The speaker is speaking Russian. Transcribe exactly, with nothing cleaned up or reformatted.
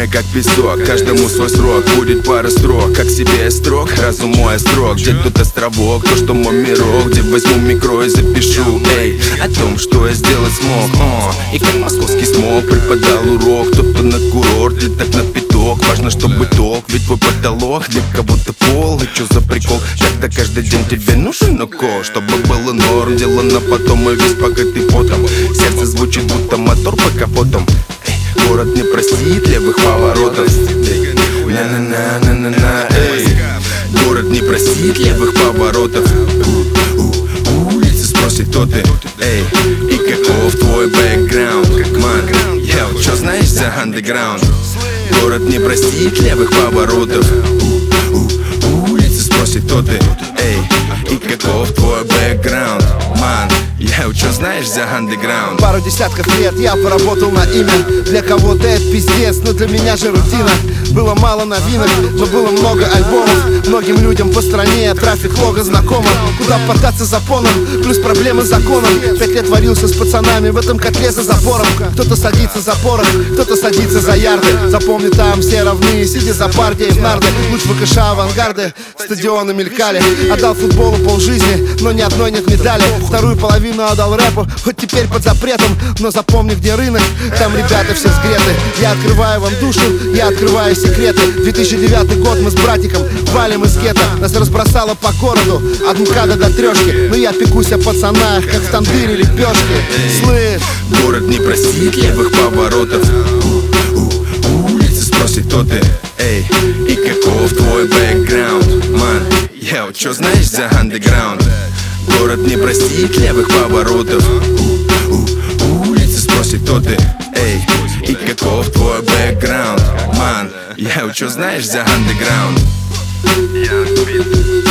время как песок, каждому свой срок. Будет пара строк, как себе строк, разум мой строк. Где тут островок, то что мой мирок, где возьму микро и запишу, эй, о том, что я сделать смог. О, и как московский смог преподал урок. Кто-то на курорт, и так на пяток. Важно, чтобы толк, ведь твой потолок для кого-то пол. И чё за прикол, когда каждый день тебе нужен укол, чтобы было норм, дело на потом и весь покрытый потом. Сердце звучит будто мотор по капотам. Эй, город не простит левых поворотов. На-на-на-на-на-на, эй, город не простит левых поворотов. Улица спросит, кто ты, эй, и каков твой бэкграунд. Ман, йоу, чё знаешь за андеграунд? Город не простит левых поворотов. Улица спросит, кто ты, эй, и каков твой бэкграунд. Ман, я чё знаешь за андеграунд? Пару десятков лет я поработал на имя. Для кого-то это пиздец, но для меня же рутина. Было мало новинок, но было много альбомов. Многим людям по стране трафик лого знакомо. Куда податься за поном, плюс проблемы с законом. Пять лет варился с пацанами в этом котле за забором. Кто-то садится за порох, кто-то садится за ярды. Запомни, там все равны, сиди за партией в нарды. Луч ВКШ, авангарды, стадионы мелькали. Отдал футболу полжизни, но ни одной нет медали. Вторую половину отдал рэпу, хоть теперь под запретом. Но запомни, где рынок, там ребята все сгреты. Я открываю вам душу, я открываю секреты. две тысячи девятый год, мы с братиком валим из гетто. Нас разбросало по городу от МКАДа до трешки. Но я пекусь о пацанах, как в тандыре лепешки. Слышь, город не простит левых поворотов. Улица спросит, кто ты, эй, и каков твой бэкграунд. Ман, йоу, чё знаешь за андеграунд? Город не простит левых поворотов. Улица спросит, кто ты, эй, и каков твой бэкграунд. Ман, йоу, чё знаешь за андеграунд?